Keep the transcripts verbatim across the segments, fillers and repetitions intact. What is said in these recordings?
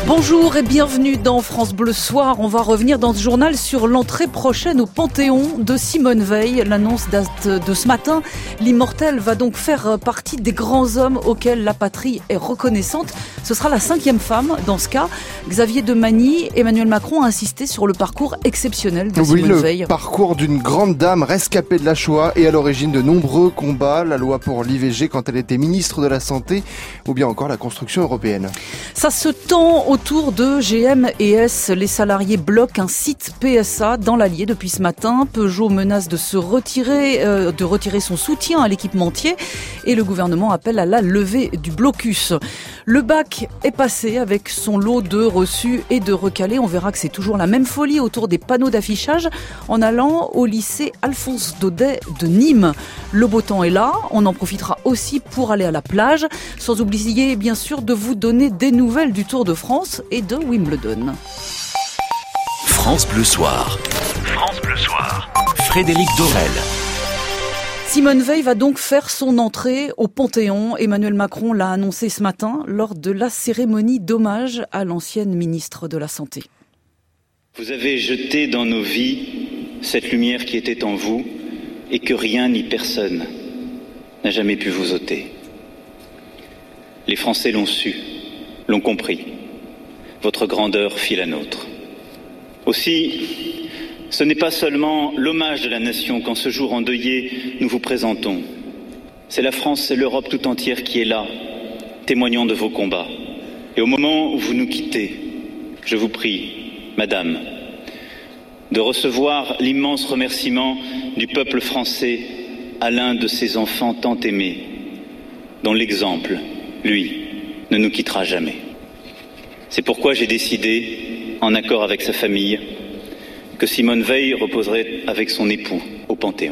Bonjour et bienvenue dans France Bleu Soir. On va revenir dans ce journal sur l'entrée prochaine au Panthéon de Simone Veil. L'annonce date de ce matin. L'immortelle va donc faire partie des grands hommes auxquels la patrie est reconnaissante. Ce sera la cinquième femme dans ce cas. Xavier de Magny, Emmanuel Macron a insisté sur le parcours exceptionnel de oui, Simone le Veil. Parcours d'une grande dame rescapée de la Shoah et à l'origine de nombreux combats. La loi pour l'I V G quand elle était ministre de la Santé ou bien encore la construction européenne. Ça se tend autour de G M et S. Les salariés bloquent un site P S A dans l'Allier depuis ce matin. Peugeot menace de se retirer, euh, de retirer son soutien à l'équipementier et le gouvernement appelle à la levée du blocus. Le bac est passé avec son lot de reçus et de recalés. On verra que c'est toujours la même folie autour des panneaux d'affichage en allant au lycée Alphonse Daudet de Nîmes. Le beau temps est là. On en profitera aussi pour aller à la plage. Sans oublier bien sûr de vous donner des nouvelles du Tour de France et de Wimbledon. France Bleu Soir. France Bleu Soir. Frédéric Dorel. Simone Veil va donc faire son entrée au Panthéon. Emmanuel Macron l'a annoncé ce matin lors de la cérémonie d'hommage à l'ancienne ministre de la Santé. Vous avez jeté dans nos vies cette lumière qui était en vous et que rien ni personne n'a jamais pu vous ôter. Les Français l'ont su, l'ont compris. Votre grandeur fit la nôtre. Aussi, ce n'est pas seulement l'hommage de la nation qu'en ce jour endeuillé nous vous présentons. C'est la France et l'Europe tout entière qui est là, témoignant de vos combats. Et au moment où vous nous quittez, je vous prie, Madame, de recevoir l'immense remerciement du peuple français à l'un de ses enfants tant aimés, dont l'exemple, lui, ne nous quittera jamais. C'est pourquoi j'ai décidé, en accord avec sa famille, que Simone Veil reposerait avec son époux au Panthéon.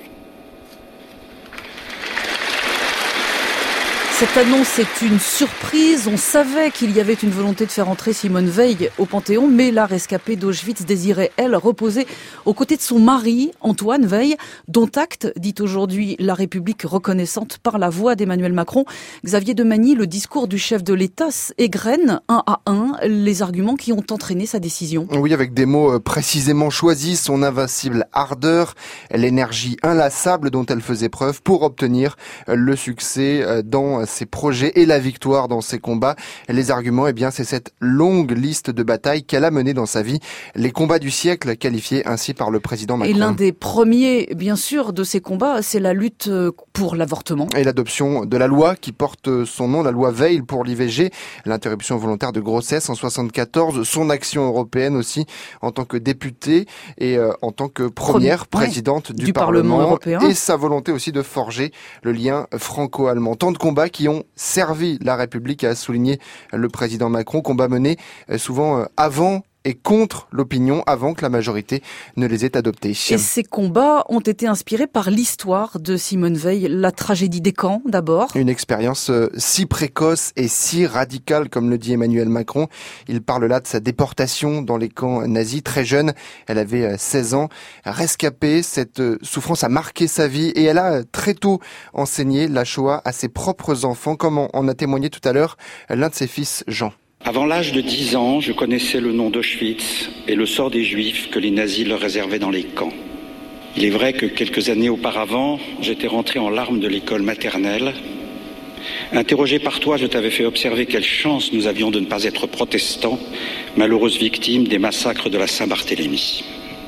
Cette annonce est une surprise. On savait qu'il y avait une volonté de faire entrer Simone Veil au Panthéon, mais la rescapée d'Auschwitz désirait, elle, reposer aux côtés de son mari, Antoine Veil, dont acte, dit aujourd'hui la République reconnaissante par la voix d'Emmanuel Macron. Xavier de Magny, le discours du chef de l'État égrène un à un les arguments qui ont entraîné sa décision. Oui, avec des mots précisément choisis, son invincible ardeur, l'énergie inlassable dont elle faisait preuve pour obtenir le succès dans ses projets et la victoire dans ses combats. Les arguments, eh bien, c'est cette longue liste de batailles qu'elle a menées dans sa vie. Les combats du siècle, qualifiés ainsi par le président Macron. Et l'un des premiers, bien sûr, de ces combats, c'est la lutte pour l'avortement. Et l'adoption de la loi qui porte son nom, la loi Veil pour l'I V G, l'interruption volontaire de grossesse en soixante-quatorze, son action européenne aussi en tant que députée et euh, en tant que première Premier, présidente ouais, du, du Parlement, Parlement européen. Et sa volonté aussi de forger le lien franco-allemand. Tant de combats qui ont servi la République, a souligné le président Macron, combats menés souvent avant et contre l'opinion avant que la majorité ne les ait adoptés. Et ces combats ont été inspirés par l'histoire de Simone Veil, la tragédie des camps d'abord. Une expérience si précoce et si radicale, comme le dit Emmanuel Macron. Il parle là de sa déportation dans les camps nazis. Très jeune, elle avait seize ans. Rescapée, cette souffrance a marqué sa vie et elle a très tôt enseigné la Shoah à ses propres enfants, comme en a témoigné tout à l'heure l'un de ses fils, Jean. Avant l'âge de dix ans, je connaissais le nom d'Auschwitz et le sort des Juifs que les nazis leur réservaient dans les camps. Il est vrai que quelques années auparavant, j'étais rentré en larmes de l'école maternelle. Interrogé par toi, je t'avais fait observer quelle chance nous avions de ne pas être protestants, malheureuses victimes des massacres de la Saint-Barthélemy.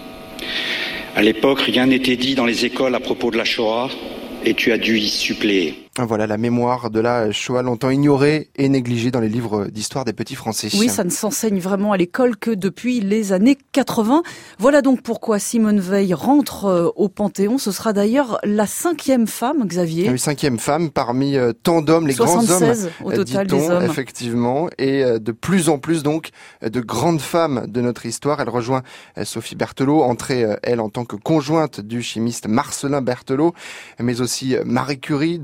À l'époque, rien n'était dit dans les écoles à propos de la Shoah et tu as dû y suppléer. Voilà la mémoire de la Shoah, longtemps ignorée et négligée dans les livres d'histoire des petits Français. Oui, ça ne s'enseigne vraiment à l'école que depuis les années quatre-vingts. Voilà donc pourquoi Simone Veil rentre au Panthéon. Ce sera d'ailleurs la cinquième femme, Xavier. Oui, cinquième femme parmi euh, tant d'hommes, les grands hommes, au total dit-on, des hommes. Effectivement, et euh, de plus en plus donc de grandes femmes de notre histoire. Elle rejoint euh, Sophie Berthelot, entrée euh, elle en tant que conjointe du chimiste Marcellin Berthelot, mais aussi euh, Marie Curie, dont euh, les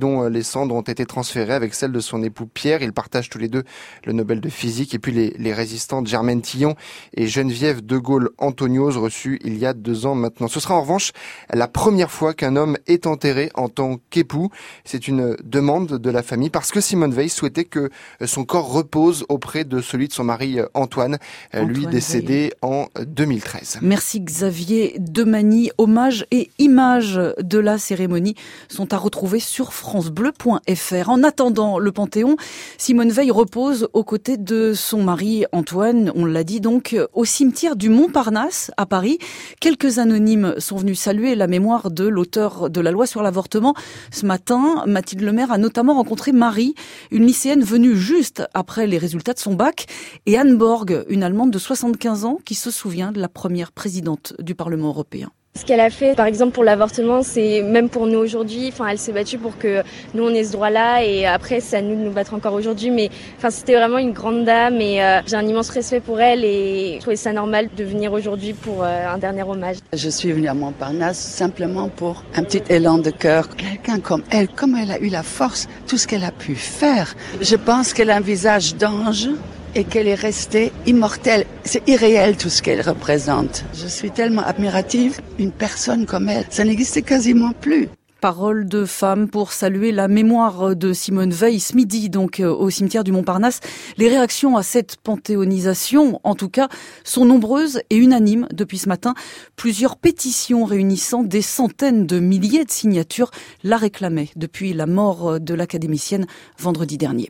cendres ont été transférées avec celles de son époux Pierre. Ils partagent tous les deux le Nobel de physique. Et puis les, les résistantes Germaine Tillon et Geneviève de Gaulle-Antonios reçues il y a deux ans maintenant. Ce sera en revanche la première fois qu'un homme est enterré en tant qu'époux. C'est une demande de la famille parce que Simone Veil souhaitait que son corps repose auprès de celui de son mari Antoine, Antoine lui décédé Veil. en deux mille treize. Merci Xavier Demagny. Hommage et images de la cérémonie sont à retrouver sur francebleu point f r. En attendant le Panthéon, Simone Veil repose aux côtés de son mari Antoine, on l'a dit donc, au cimetière du Montparnasse à Paris. Quelques anonymes sont venus saluer la mémoire de l'auteur de la loi sur l'avortement. Ce matin, Mathilde Lemaire a notamment rencontré Marie, une lycéenne venue juste après les résultats de son bac, et Anne Borg, une Allemande de soixante-quinze ans qui se souvient de la première présidente du Parlement européen. Ce qu'elle a fait, par exemple pour l'avortement, c'est même pour nous aujourd'hui. Enfin, elle s'est battue pour que nous on ait ce droit-là, et après c'est à nous de nous battre encore aujourd'hui. Mais enfin, c'était vraiment une grande dame, et euh, j'ai un immense respect pour elle, et je trouvais ça normal de venir aujourd'hui pour euh, un dernier hommage. Je suis venue à Montparnasse simplement pour un petit élan de cœur. Quelqu'un comme elle, comme elle a eu la force, tout ce qu'elle a pu faire. Je pense qu'elle a un visage d'ange et qu'elle est restée immortelle. C'est irréel tout ce qu'elle représente. Je suis tellement admirative. Une personne comme elle, ça n'existe quasiment plus. Parole de femme pour saluer la mémoire de Simone Veil ce midi, donc au cimetière du Montparnasse. Les réactions à cette panthéonisation, en tout cas, sont nombreuses et unanimes depuis ce matin. Plusieurs pétitions réunissant des centaines de milliers de signatures la réclamaient depuis la mort de l'académicienne vendredi dernier.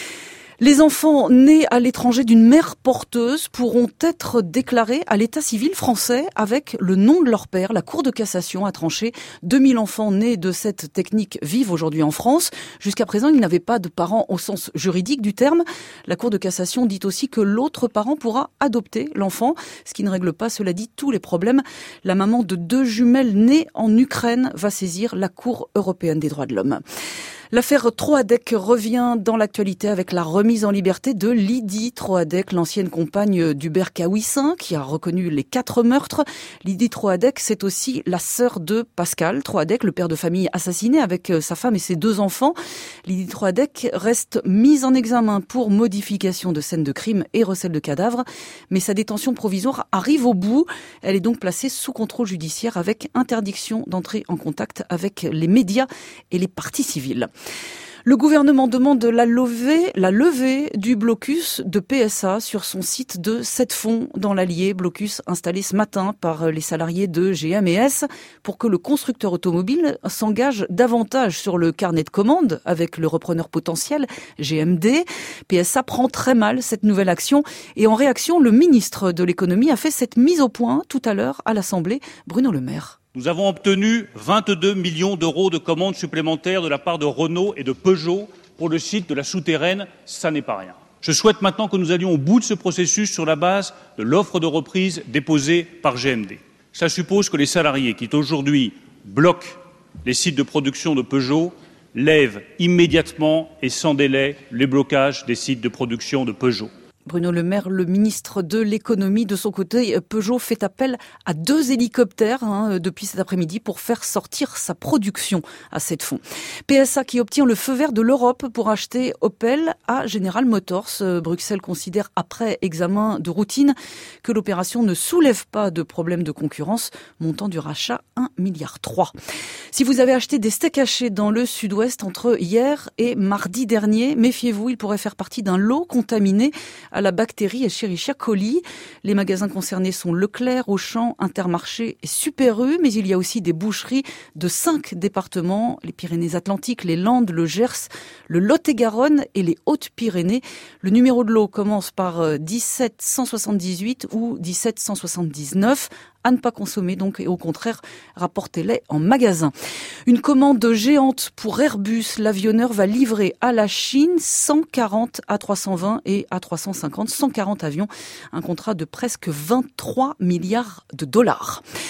Les enfants nés à l'étranger d'une mère porteuse pourront être déclarés à l'état civil français avec le nom de leur père. La Cour de cassation a tranché. deux mille enfants nés de cette technique vivent aujourd'hui en France. Jusqu'à présent, ils n'avaient pas de parents au sens juridique du terme. La Cour de cassation dit aussi que l'autre parent pourra adopter l'enfant, ce qui ne règle pas, cela dit, tous les problèmes. La maman de deux jumelles nées en Ukraine va saisir la Cour européenne des droits de l'homme. L'affaire Troadec revient dans l'actualité avec la remise en liberté de Lydie Troadec, l'ancienne compagne d'Hubert Kawissin, qui a reconnu les quatre meurtres. Lydie Troadec, c'est aussi la sœur de Pascal Troadec, le père de famille assassiné avec sa femme et ses deux enfants. Lydie Troadec reste mise en examen pour modification de scène de crime et recel de cadavres, mais sa détention provisoire arrive au bout. Elle est donc placée sous contrôle judiciaire avec interdiction d'entrer en contact avec les médias et les parties civiles. Le gouvernement demande la levée, la levée du blocus de P S A sur son site de Sept-Fonds dans l'Allier. Blocus installé ce matin par les salariés de G M et S pour que le constructeur automobile s'engage davantage sur le carnet de commandes avec le repreneur potentiel G M D. P S A prend très mal cette nouvelle action et en réaction, le ministre de l'économie a fait cette mise au point tout à l'heure à l'Assemblée. Bruno Le Maire. Nous avons obtenu vingt-deux millions d'euros de commandes supplémentaires de la part de Renault et de Peugeot pour le site de la souterraine. Ça n'est pas rien. Je souhaite maintenant que nous allions au bout de ce processus sur la base de l'offre de reprise déposée par G M D. Ça suppose que les salariés qui aujourd'hui bloquent les sites de production de Peugeot lèvent immédiatement et sans délai les blocages des sites de production de Peugeot. Bruno Le Maire, le ministre de l'économie, de son côté, Peugeot fait appel à deux hélicoptères hein, depuis cet après-midi pour faire sortir sa production à Sept-Fonds. P S A qui obtient le feu vert de l'Europe pour acheter Opel à General Motors. Bruxelles considère, après examen de routine, que l'opération ne soulève pas de problème de concurrence, montant du rachat un virgule trois milliard. Si vous avez acheté des steaks hachés dans le sud-ouest entre hier et mardi dernier, méfiez-vous, il pourrait faire partie d'un lot contaminé à la bactérie Escherichia coli. Les magasins concernés sont Leclerc, Auchan, Intermarché et Super U, mais il y a aussi des boucheries de cinq départements, les Pyrénées-Atlantiques, les Landes, le Gers, le Lot-et-Garonne et les Hautes-Pyrénées. Le numéro de lot commence par dix-sept cent soixante-dix-huit ou dix-sept cent soixante-dix-neuf. À ne pas consommer donc et au contraire rapportez-les en magasin. Une commande géante pour Airbus, l'avionneur va livrer à la Chine cent quarante A trois cent vingt et A trois cent cinquante, cent quarante avions, un contrat de presque vingt-trois milliards de dollars.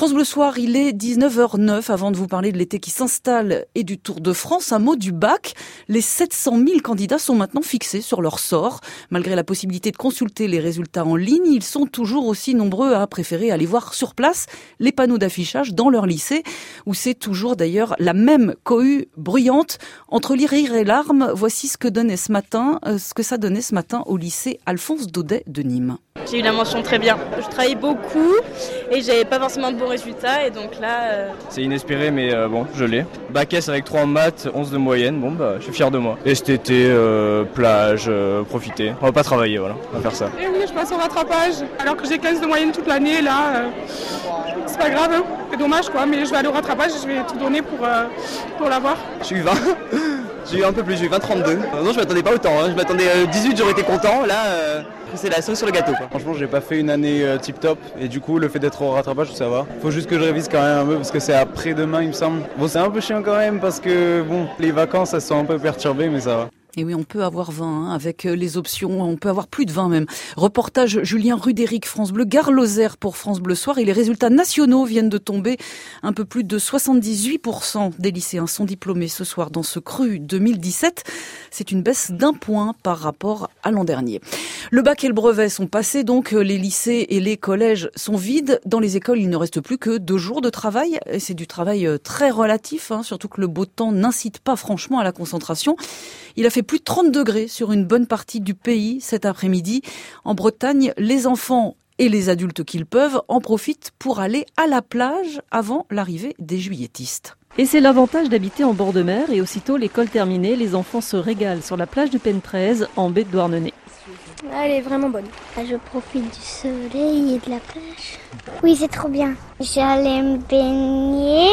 France Bleu Soir, il est dix-neuf heures neuf. Avant de vous parler de l'été qui s'installe et du Tour de France, un mot du bac. Les sept cent mille candidats sont maintenant fixés sur leur sort. Malgré la possibilité de consulter les résultats en ligne, ils sont toujours aussi nombreux à préférer aller voir sur place les panneaux d'affichage dans leur lycée, où c'est toujours d'ailleurs la même cohue bruyante. Entre les rires et larmes, voici ce que donnait ce matin, euh, ce que ça donnait ce matin au lycée Alphonse Daudet de Nîmes. J'ai eu la mention très bien. Je travaillais beaucoup et j'avais pas forcément de bons résultats et donc là... Euh... C'est inespéré mais euh, bon, je l'ai. Bac S avec trois en maths, onze de moyenne, bon bah je suis fier de moi. Et cet été, euh, plage, euh, profiter. On va pas travailler, voilà, on va faire ça. Et oui, je passe au rattrapage alors que j'ai quinze de moyenne toute l'année, là, euh, c'est pas grave, hein. C'est dommage quoi, mais je vais aller au rattrapage et je vais tout donner pour, euh, pour l'avoir. Je suis vingt. J'ai eu un peu plus, j'ai eu vingt trente-deux. Euh, non, je m'attendais pas autant, hein. Je m'attendais à dix-huit, j'aurais été content. Là, euh, c'est la cerise sur le gâteau, quoi. Franchement, j'ai pas fait une année euh, tip top et du coup, le fait d'être au rattrapage, ça va. Faut juste que je révise quand même un peu parce que c'est après-demain, il me semble. Bon, c'est un peu chiant quand même parce que bon, les vacances, elles sont un peu perturbées, mais ça va. Et oui, on peut avoir vingt, hein, avec les options, on peut avoir plus de vingt même. Reportage Julien Rudéric, France Bleu, Gare Lozère pour France Bleu Soir. Et les résultats nationaux viennent de tomber. Un peu plus de soixante-dix-huit pour cent des lycéens sont diplômés ce soir dans ce cru deux mille dix-sept. C'est une baisse d'un point par rapport à l'an dernier. Le bac et le brevet sont passés, donc les lycées et les collèges sont vides. Dans les écoles, il ne reste plus que deux jours de travail. Et c'est du travail très relatif, hein, surtout que le beau temps n'incite pas franchement à la concentration. Il a fait plus de trente degrés sur une bonne partie du pays cet après-midi. En Bretagne, les enfants et les adultes qu'ils peuvent en profitent pour aller à la plage avant l'arrivée des juilletistes. Et c'est l'avantage d'habiter en bord de mer et aussitôt l'école terminée, les enfants se régalent sur la plage de Pentrez en baie de Douarnenez. Elle est vraiment bonne. Je profite du soleil et de la plage. Oui, c'est trop bien. J'allais me baigner.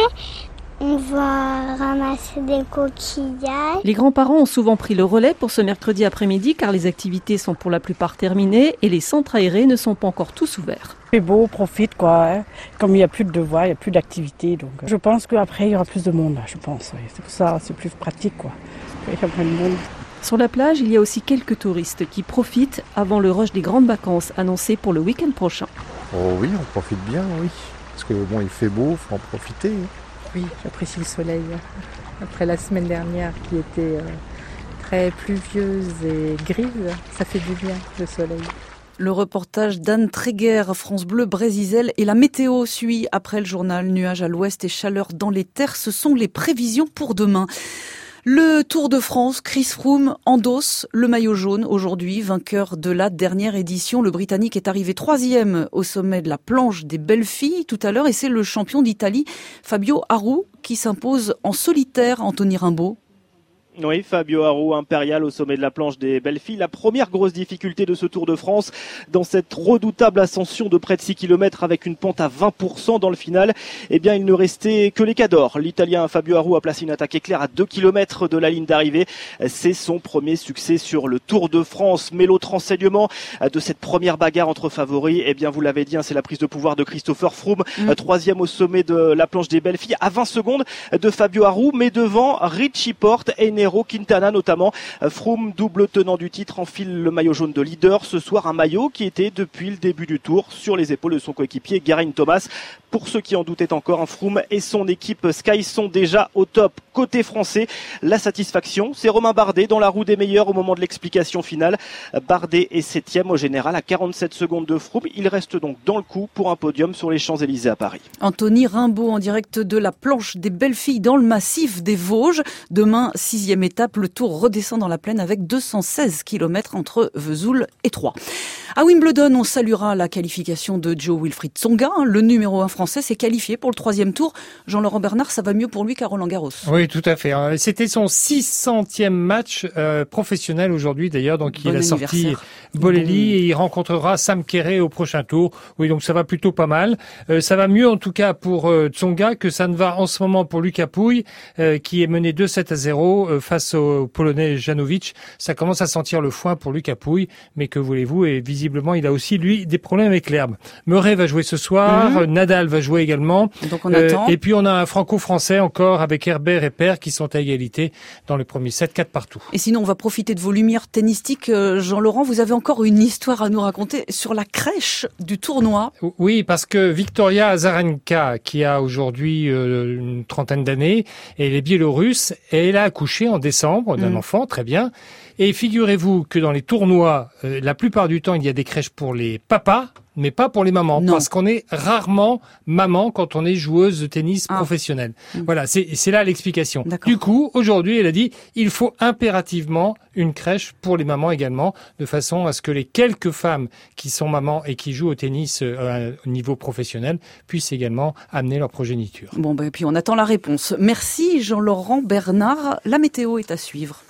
On va ramasser des coquillages. Les grands-parents ont souvent pris le relais pour ce mercredi après-midi car les activités sont pour la plupart terminées et les centres aérés ne sont pas encore tous ouverts. C'est beau, on profite quoi. Hein. Comme il n'y a plus de devoirs, il n'y a plus d'activités. Donc je pense qu'après il y aura plus de monde, je pense. C'est pour ça, c'est plus pratique quoi. Il y a plein de monde. Sur la plage, il y a aussi quelques touristes qui profitent avant le rush des grandes vacances annoncées pour le week-end prochain. Oh oui, on profite bien, oui. Parce que bon, il fait beau, il faut en profiter. Oui, j'apprécie le soleil. Après la semaine dernière qui était euh, très pluvieuse et grise, ça fait du bien, le soleil. Le reportage d'Anne Tréguer, France Bleu, Brésil. Et la météo suit après le journal. Nuages à l'ouest et chaleur dans les terres. Ce sont les prévisions pour demain. Le Tour de France, Chris Froome endosse le maillot jaune aujourd'hui, vainqueur de la dernière édition. Le Britannique est arrivé troisième au sommet de la planche des belles filles tout à l'heure et c'est le champion d'Italie, Fabio Aru, qui s'impose en solitaire, Anthony Rimbaud. Oui, Fabio Aru, impérial au sommet de la planche des belles filles. La première grosse difficulté de ce Tour de France, dans cette redoutable ascension de près de six kilomètres avec une pente à vingt pour cent dans le final, eh bien, il ne restait que les cadors. L'Italien Fabio Aru a placé une attaque éclair à deux kilomètres de la ligne d'arrivée. C'est son premier succès sur le Tour de France. Mais l'autre enseignement de cette première bagarre entre favoris, eh bien, vous l'avez dit, c'est la prise de pouvoir de Christopher Froome, mmh. troisième au sommet de la planche des belles filles, à vingt secondes de Fabio Aru, mais devant Richie Porte et Nero Quintana notamment. Froome, double tenant du titre, enfile le maillot jaune de leader ce soir, un maillot qui était depuis le début du Tour sur les épaules de son coéquipier Geraint Thomas. Pour ceux qui en doutaient encore, Froome et son équipe Sky sont déjà au top. Côté français, la satisfaction, c'est Romain Bardet dans la roue des meilleurs au moment de l'explication finale. Bardet est septième au général à quarante-sept secondes de Froome. Il reste donc dans le coup pour un podium sur les Champs-Élysées à Paris. Anthony Rimbaud en direct de la planche des belles filles dans le massif des Vosges. Demain, sixième étape, le Tour redescend dans la plaine avec deux cent seize kilomètres entre Vesoul et Troyes. À Wimbledon, on saluera la qualification de Joe Wilfried Tsonga. Le numéro un français s'est qualifié pour le troisième tour. Jean-Laurent Bernard, ça va mieux pour lui qu'à Roland-Garros. Oui, tout à fait. C'était son six centième match euh, professionnel aujourd'hui d'ailleurs. Donc bon il a sorti Bolelli et il rencontrera Sam Querrey au prochain tour. Oui, donc ça va plutôt pas mal. Euh, ça va mieux en tout cas pour euh, Tsonga que ça ne va en ce moment pour Lucas Pouille euh, qui est mené deux sept à zéro euh, face au Polonais Janowicz. Ça commence à sentir le foin pour Lucas Pouille, mais que voulez-vous, et visiblement visiblement, il a aussi, lui, des problèmes avec l'herbe. Murray va jouer ce soir, mmh. Nadal va jouer également. Donc on attend. Euh, et puis on a un franco-français encore avec Herbert et Paire qui sont à égalité dans le premier set, quatre partout. Et sinon, on va profiter de vos lumières tennistiques. Jean-Laurent, vous avez encore une histoire à nous raconter sur la crèche du tournoi. Oui, parce que Victoria Azarenka, qui a aujourd'hui euh, une trentaine d'années, elle est biélorusse, et elle a accouché en décembre d'un mmh. enfant, très bien. Et figurez-vous que dans les tournois, euh, la plupart du temps, il y a des crèches pour les papas, mais pas pour les mamans, non. parce qu'on est rarement maman quand on est joueuse de tennis ah. professionnelle. Mmh. Voilà, c'est, c'est là l'explication. D'accord. Du coup, aujourd'hui, elle a dit, il faut impérativement une crèche pour les mamans également, de façon à ce que les quelques femmes qui sont mamans et qui jouent au tennis euh, au niveau professionnel puissent également amener leur progéniture. Bon, ben, puis on attend la réponse. Merci Jean-Laurent Bernard. La météo est à suivre.